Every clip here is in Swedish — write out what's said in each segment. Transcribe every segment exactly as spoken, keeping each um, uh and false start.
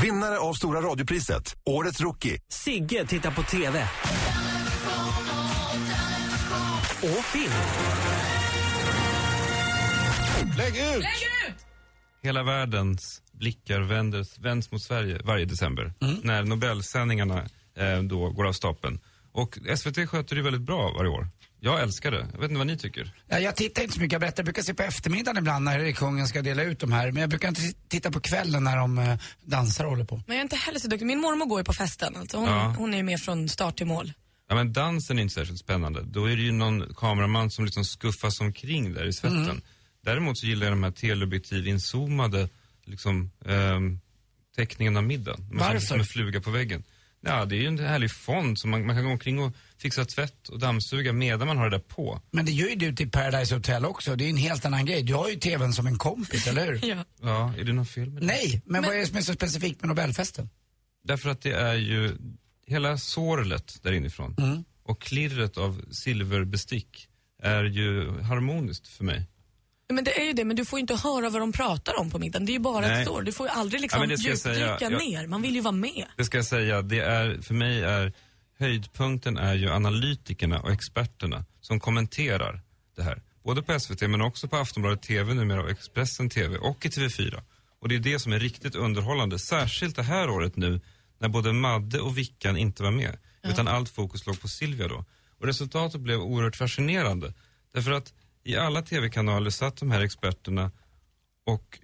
Vinnare av Stora radiopriset, Årets Rookie. Sigge tittar på T V. Och film. Lägg ut! Lägg ut! Hela världens blickar vänds, vänds mot Sverige varje december. Mm. När Nobelsändningarna eh, då går av stapeln. Och S V T sköter det väldigt bra varje år. Jag älskar det. Jag vet inte vad ni tycker. Ja, jag tittar inte så mycket. Jag berättar. Jag brukar se på eftermiddagen ibland när kungen ska dela ut de här. Men jag brukar inte titta på kvällen när de uh, dansar och håller på. Men jag är inte heller så duktig. Min mormor går ju på festen. Alltså hon, ja. hon är ju med från start till mål. Ja, men dansen är inte särskilt spännande. Då är det ju någon kameraman som liksom skuffas omkring där i svetten. Mm. Däremot så gillar jag de här teleobjektiv inzoomade liksom, eh, teckningen av middagen. Man Varför? Som en fluga på väggen. Ja, det är ju en härlig fond som man, man kan gå omkring och fixa tvätt och dammsuga medan man har det där på. Men det gör ju du till Paradise Hotel också. Det är en helt annan grej. Du har ju tvn som en kompis, eller hur? Ja. Ja, är det någon film med det? Nej, men, men vad är det som är så specifikt med Nobelfesten? Därför att det är ju hela sorlet där inifrån. Mm. Och klirret av silverbestick är ju harmoniskt för mig. Men det är ju det, men du får ju inte höra vad de pratar om på middagen. Det är ju bara Nej. ett sår. Du får ju aldrig liksom ja, djupdyka ner. Man vill ju vara med. Det ska jag säga. Det är, för mig är höjdpunkten är ju analytikerna och experterna som kommenterar det här. Både på S V T men också på Aftonbladet T V numera och Expressen T V och i T V fyra. Och det är det som är riktigt underhållande. Särskilt det här året nu när både Madde och Vickan inte var med. Ja. Utan allt fokus låg på Silvia då. Och resultatet blev oerhört fascinerande. Därför att i alla tv-kanaler satt de här experterna och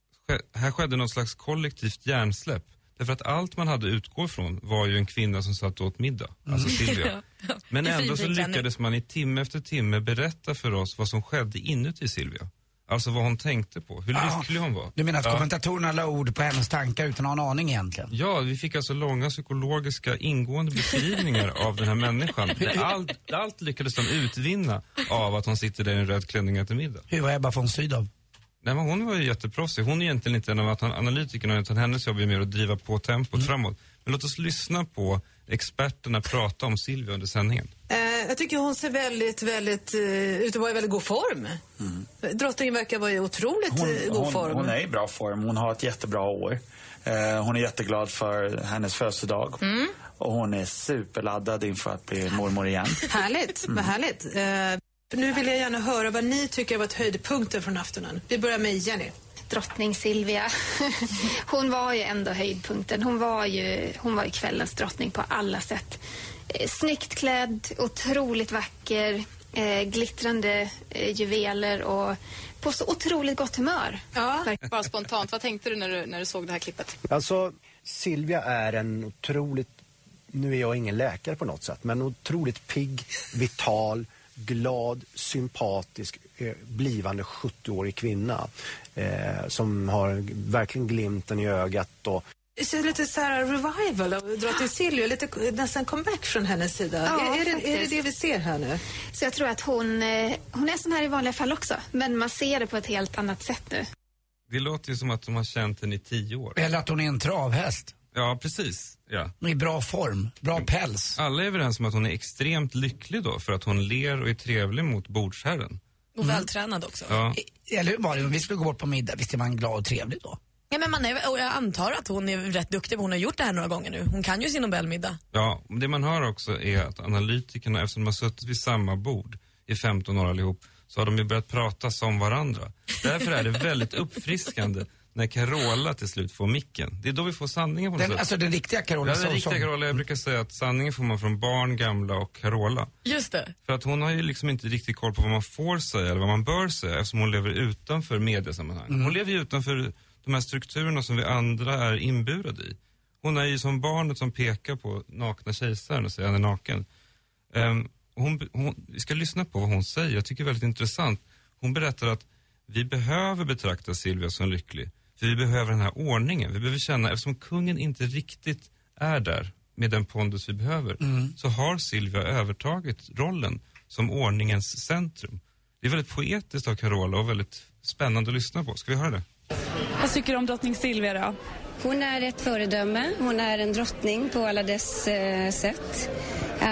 här skedde något slags kollektivt hjärnsläpp. Därför att allt man hade utgå ifrån var ju en kvinna som satt åt middag, mm. alltså Silvia. ja. Men ändå så lyckades man i timme efter timme berätta för oss vad som skedde inuti Silvia. Alltså vad hon tänkte på, hur ah, lycklig hon var. Du menar att ja. kommentatorerna la ord på hennes tankar utan att ha en aning egentligen? Ja, vi fick alltså långa psykologiska ingående beskrivningar av den här människan. Allt, allt lyckades de utvinna av att hon sitter där i en röd klänning till middag. Hur var Ebba von Sydow? Nej, men hon var ju jätteproffsig. Hon är egentligen inte en av analytikerna utan hennes jobb är mer att driva på tempot mm. framåt. Men låt oss lyssna på experterna prata om Silvia under sändningen. Eh, jag tycker hon ser väldigt, väldigt, uh, ut att vara i väldigt god form. Mm. Drottningen verkar vara i otroligt hon, god hon, form. Hon är i bra form. Hon har ett jättebra år. Eh, hon är jätteglad för hennes födelsedag. Mm. Och hon är superladdad inför att bli mormor igen. Härligt, mm. vad härligt. Eh, nu vill jag gärna höra vad ni tycker har varit höjdpunkten från aftonen. Vi börjar med Jenny. Drottning Silvia. Hon var ju ändå höjdpunkten. Hon var ju, hon var ju kvällens drottning på alla sätt. Eh, snyggt klädd, otroligt vacker, eh, glittrande eh, juveler och på så otroligt gott humör. Ja, bara spontant. Vad tänkte du när du, när du såg det här klippet? Alltså, Silvia är en otroligt, nu är jag ingen läkare på något sätt, men otroligt pigg, vital, glad, sympatisk, eh, blivande sjuttioårig kvinna eh, som har verkligen glimten i ögat och det ser lite så här revival av drottning Silvia, lite nästan comeback från hennes sida. Ja, är, är, det, är det det vi ser här nu? Så jag tror att hon, eh, hon är sån här i vanliga fall också, men man ser det på ett helt annat sätt nu. Det låter ju som att de har känt henne i tio år. Eller att hon är en travhäst. Ja, precis. Ja. I bra form, bra päls. Alla är överens om att hon är extremt lycklig då för att hon ler och är trevlig mot bordsherren. Och mm. vältränad också. Ja. Eller hur var det? Vi skulle gå bort på middag, visst är man glad och trevlig då? Ja, men man är, och jag antar att hon är rätt duktig, hon har gjort det här några gånger nu. Hon kan ju sin Nobelmiddag. Ja, det man hör också är att analytikerna, eftersom de har suttit vid samma bord i femton år allihop, så har de ju börjat prata som varandra. Därför är det väldigt uppfriskande när Carola till slut får micken. Det är då vi får sanningen på något den, sätt. Alltså den riktiga Carola? Ja, den riktiga Carola. Jag brukar säga att sanningen får man från barn, gamla och Carola. Just det. För att hon har ju liksom inte riktigt koll på vad man får säga eller vad man bör säga eftersom hon lever utanför mediesammanhang. Mm. Hon lever ju utanför de här strukturerna som vi andra är inburade i. Hon är ju som barnet som pekar på nakna kejsaren och säger han är naken. Um, hon, hon, vi ska lyssna på vad hon säger. Jag tycker det är väldigt intressant. Hon berättar att vi behöver betrakta Silvia som lycklig. För vi behöver den här ordningen. Vi behöver känna, eftersom kungen inte riktigt är där med den pondus vi behöver, mm. så har Silvia övertagit rollen som ordningens centrum. Det är väldigt poetiskt av Carola och väldigt spännande att lyssna på. Ska vi höra det? Vad tycker du om drottning Silvia då? Hon är ett föredöme. Hon är en drottning på alla dess eh, sätt. Eh,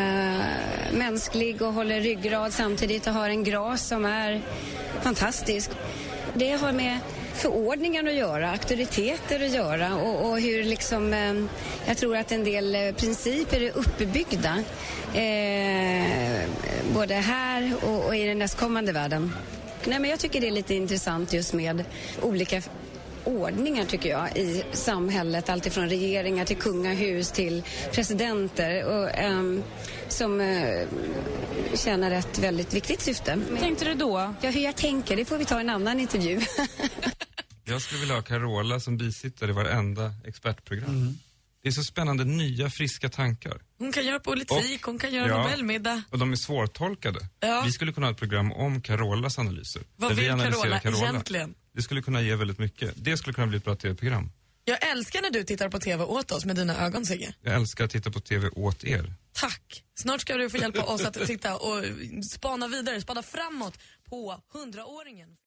mänsklig och håller ryggrad samtidigt och har en gras som är fantastisk. Det har med förordningar att göra, auktoriteter att göra och, och hur liksom, eh, jag tror att en del eh, principer är uppbyggda eh, både här och, och i den nästkommande världen. Nej, men jag tycker det är lite intressant just med olika ordningar tycker jag i samhället, allt ifrån regeringar till kungahus till presidenter och, um, som uh, tjänar ett väldigt viktigt syfte. Vad tänkte du då? Ja, hur jag tänker, det får vi ta i en annan intervju. Jag skulle vilja ha Carola som bisittare i varenda expertprogram. Mm. Det är så spännande, nya friska tankar. Hon kan göra politik, och, hon kan göra ja, Nobelmiddag. Och de är svårtolkade. Ja. Vi skulle kunna ha ett program om Carolas analyser. Vad vill vi Carola, Carola egentligen? Det skulle kunna ge väldigt mycket. Det skulle kunna bli ett bra tv-program. Jag älskar när du tittar på tv åt oss med dina ögon, Sigge. Jag älskar att titta på tv åt er. Tack. Snart ska du få hjälpa oss att titta och spana vidare, spana framåt på hundraåringen.